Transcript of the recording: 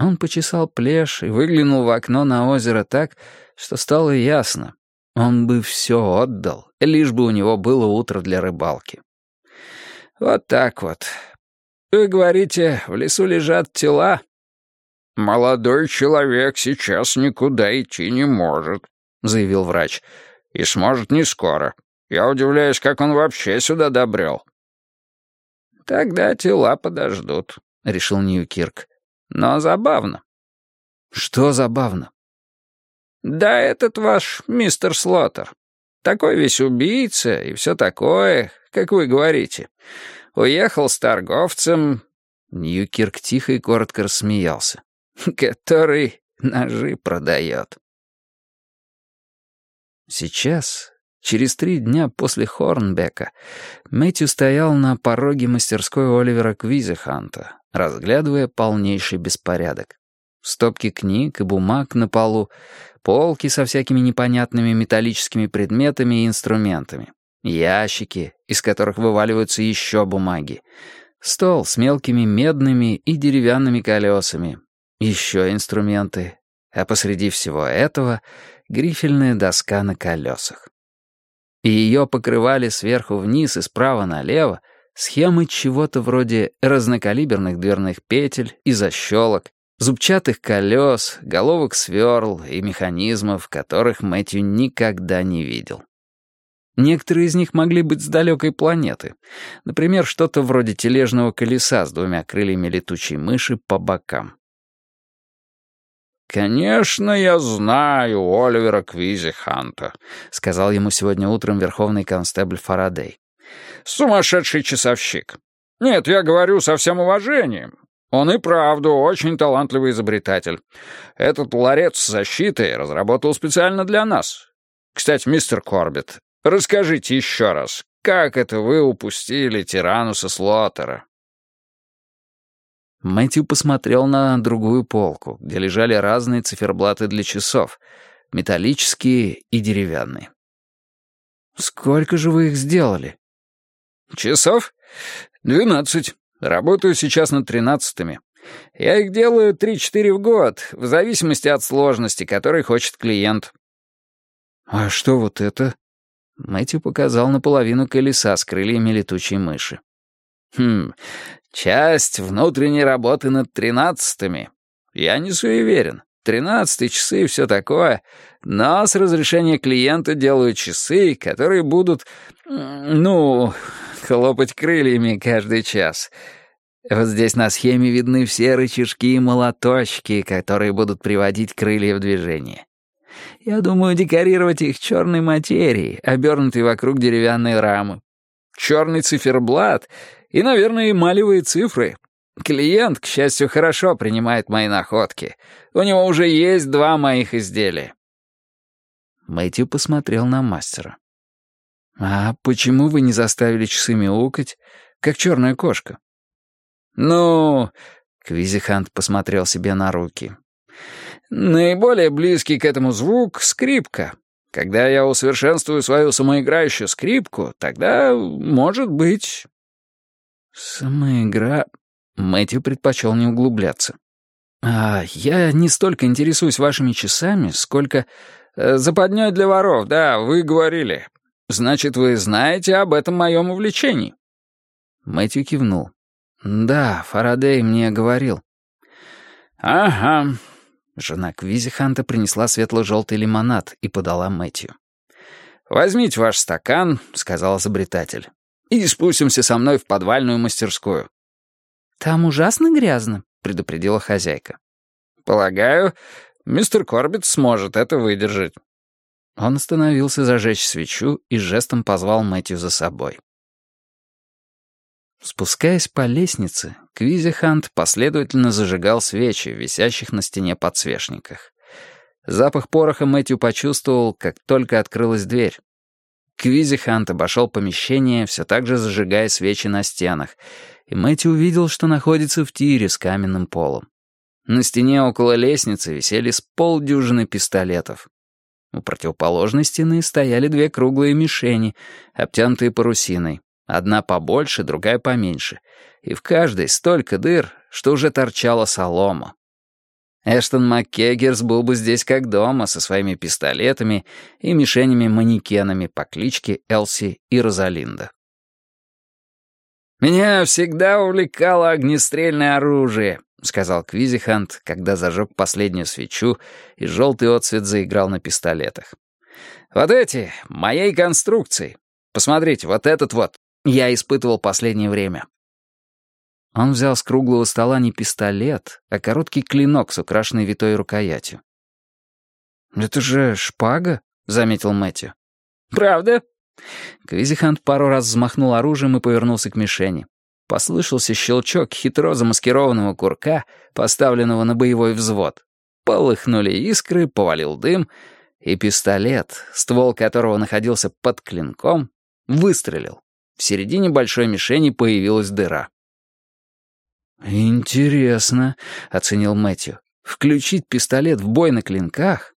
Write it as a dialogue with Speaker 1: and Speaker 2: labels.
Speaker 1: Он почесал плешь и выглянул в окно на озеро так, что стало ясно. Он бы все отдал, лишь бы у него было утро для рыбалки. Вот так вот. Вы говорите, в лесу лежат тела? «Молодой человек сейчас никуда идти не может», — заявил врач. «И сможет не скоро. Я удивляюсь, как он вообще сюда добрел». «Тогда тела подождут», — решил Ньюкирк. «Но забавно». «Что забавно?» «Да этот ваш мистер Слоттер. Такой весь убийца и все такое, как вы говорите. Уехал с торговцем...» Ньюкирк тихо и коротко рассмеялся. «Который ножи продает». Сейчас, через 3 дня после Хорнбека, Мэтью стоял на пороге мастерской Оливера Квизиханта, разглядывая полнейший беспорядок. Стопки книг и бумаг на полу, полки со всякими непонятными металлическими предметами и инструментами, ящики, из которых вываливаются еще бумаги, стол с мелкими медными и деревянными колесами, еще инструменты, а посреди всего этого грифельная доска на колесах. И ее покрывали сверху вниз и справа налево схемы чего-то вроде разнокалиберных дверных петель и защелок, зубчатых колес, головок сверл и механизмов, которых Мэтью никогда не видел. Некоторые из них могли быть с далекой планеты. Например, что-то вроде тележного колеса с 2 крыльями летучей мыши по бокам. «Конечно, я знаю Оливера Квизиханта», — сказал ему сегодня утром верховный констебль Фарадей. «Сумасшедший часовщик. Нет, я говорю со всем уважением. Он и правда очень талантливый изобретатель. Этот ларец с защитой разработал специально для нас. Кстати, мистер Корбетт, расскажите еще раз, как это вы упустили Тирануса Слоттера?» Мэтью посмотрел на другую полку, где лежали разные циферблаты для часов, металлические и деревянные. «Сколько же вы их сделали?» «Часов? 12. Работаю сейчас над 13-ми. Я их делаю 3-4 в год, в зависимости от сложности, которой хочет клиент». «А что вот это?» Мэтью показал наполовину колеса с крыльями летучей мыши. Часть внутренней работы над 13-ми. Я не суеверен. 13-е часы и все такое. Но с разрешения клиента делаю часы, которые будут, хлопать крыльями каждый час. Вот здесь на схеме видны все рычажки и молоточки, которые будут приводить крылья в движение. Я думаю декорировать их черной материей, обернутой вокруг деревянной рамы. Черный циферблат и, наверное, эмалевые цифры. Клиент, к счастью, хорошо принимает мои находки. У него уже есть 2 моих изделия». Мэтью посмотрел на мастера. «А почему вы не заставили часы мяукать, как черная кошка?» Квизихант посмотрел себе на руки. «Наиболее близкий к этому звук — скрипка. Когда я усовершенствую свою самоиграющую скрипку, тогда, может быть...» «Самоигра...» Мэтью предпочел не углубляться. «Я не столько интересуюсь вашими часами, сколько...» «Западней для воров, да, вы говорили. Значит, вы знаете об этом моем увлечении?» Мэтью кивнул. «Да, Фарадей мне говорил». «Ага». Жена Квизиханта принесла светло-желтый лимонад и подала Мэтью. «Возьмите ваш стакан», — сказал изобретатель, «и спустимся со мной в подвальную мастерскую». «Там ужасно грязно», — предупредила хозяйка. «Полагаю, мистер Корбетт сможет это выдержать». Он остановился зажечь свечу и жестом позвал Мэтью за собой. Спускаясь по лестнице, Квизихант последовательно зажигал свечи, висящих на стене подсвечниках. Запах пороха Мэтью почувствовал, как только открылась дверь. Квизихант обошел помещение, все так же зажигая свечи на стенах, и Мэтью увидел, что находится в тире с каменным полом. На стене около лестницы висели с полдюжины пистолетов. У противоположной стены стояли 2 круглые мишени, обтянутые парусиной. Одна побольше, другая поменьше. И в каждой столько дыр, что уже торчала солома. Эштон МакКеггерс был бы здесь как дома со своими пистолетами и мишенями-манекенами по кличке Элси и Розалинда. «Меня всегда увлекало огнестрельное оружие», — сказал Квизихант, когда зажег последнюю свечу, и желтый отсвет заиграл на пистолетах. «Вот эти, моей конструкции. Посмотрите, вот этот вот. Я испытывал последнее время». Он взял с круглого стола не пистолет, а короткий клинок с украшенной витой рукоятью. «Это же шпага», — заметил Мэтью. «Правда?» Квизихант пару раз взмахнул оружием и повернулся к мишени. Послышался щелчок хитро замаскированного курка, поставленного на боевой взвод. Полыхнули искры, повалил дым, и пистолет, ствол которого находился под клинком, выстрелил. В середине большой мишени появилась дыра. «Интересно», — оценил Мэтью. «Включить пистолет в бой на клинках